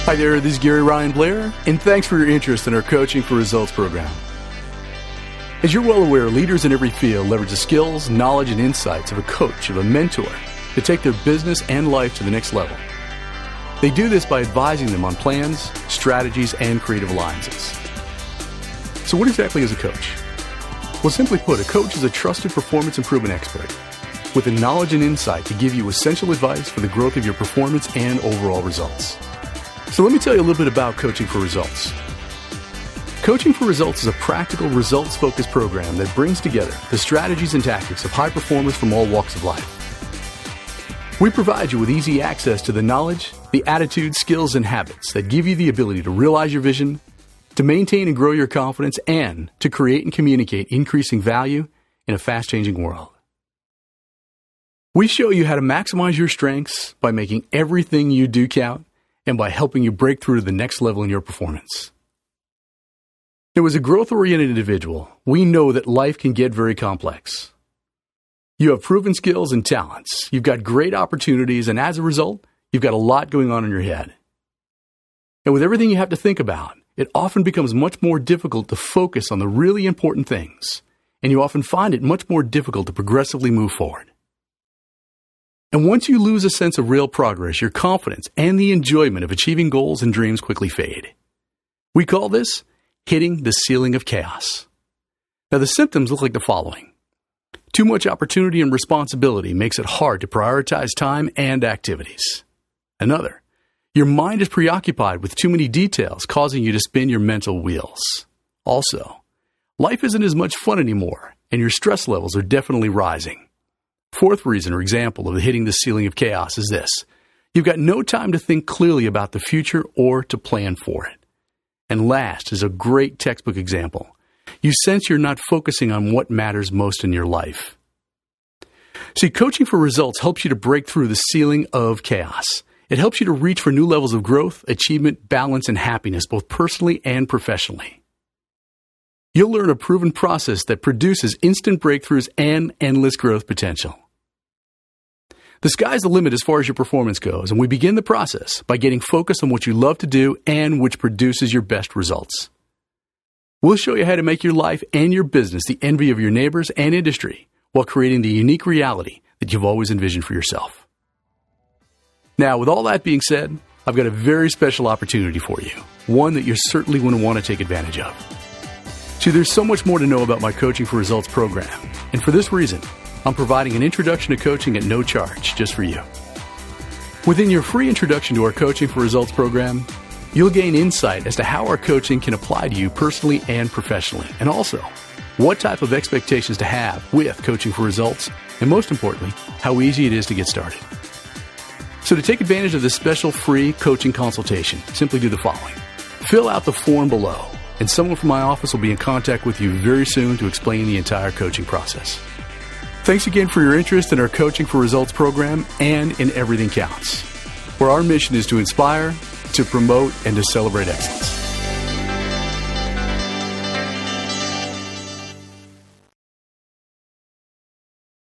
Hi there, this is Gary Ryan Blair, and thanks for your interest in our Coaching for Results program. As you're well aware, leaders in every field leverage the skills, knowledge, and insights of a coach, of a mentor, to take their business and life to the next level. They do this by advising them on plans, strategies, and creative alliances. So what exactly is a coach? Well, simply put, a coach is a trusted performance improvement expert with the knowledge and insight to give you essential advice for the growth of your performance and overall results. So let me tell you a little bit about Coaching for Results. Coaching for Results is a practical, results-focused program that brings together the strategies and tactics of high performers from all walks of life. We provide you with easy access to the knowledge, the attitudes, skills, and habits that give you the ability to realize your vision, to maintain and grow your confidence, and to create and communicate increasing value in a fast-changing world. We show you how to maximize your strengths by making everything you do count and by helping you break through to the next level in your performance. Now, as a growth-oriented individual, we know that life can get very complex. You have proven skills and talents, you've got great opportunities, and as a result, you've got a lot going on in your head. And with everything you have to think about, it often becomes much more difficult to focus on the really important things, and you often find it much more difficult to progressively move forward. And once you lose a sense of real progress, your confidence and the enjoyment of achieving goals and dreams quickly fade. We call this hitting the ceiling of chaos. Now, the symptoms look like the following. Too much opportunity and responsibility makes it hard to prioritize time and activities. Another, your mind is preoccupied with too many details, causing you to spin your mental wheels. Also, life isn't as much fun anymore, and your stress levels are definitely rising. Fourth reason or example of hitting the ceiling of chaos is this. You've got no time to think clearly about the future or to plan for it. And last is a great textbook example. You sense you're not focusing on what matters most in your life. See, Coaching for Results helps you to break through the ceiling of chaos. It helps you to reach for new levels of growth, achievement, balance, and happiness, both personally and professionally. You'll learn a proven process that produces instant breakthroughs and endless growth potential. The sky's the limit as far as your performance goes, and we begin the process by getting focused on what you love to do and which produces your best results. We'll show you how to make your life and your business the envy of your neighbors and industry while creating the unique reality that you've always envisioned for yourself. Now, with all that being said, I've got a very special opportunity for you, one that you're certainly going to want to take advantage of. See, there's so much more to know about my Coaching for Results program, and for this reason, I'm providing an introduction to coaching at no charge, just for you. Within your free introduction to our Coaching for Results program, you'll gain insight as to how our coaching can apply to you personally and professionally, and also what type of expectations to have with Coaching for Results, and most importantly, how easy it is to get started. So to take advantage of this special free coaching consultation, simply do the following. Fill out the form below, and someone from my office will be in contact with you very soon to explain the entire coaching process. Thanks again for your interest in our Coaching for Results program and in Everything Counts, where our mission is to inspire, to promote, and to celebrate excellence.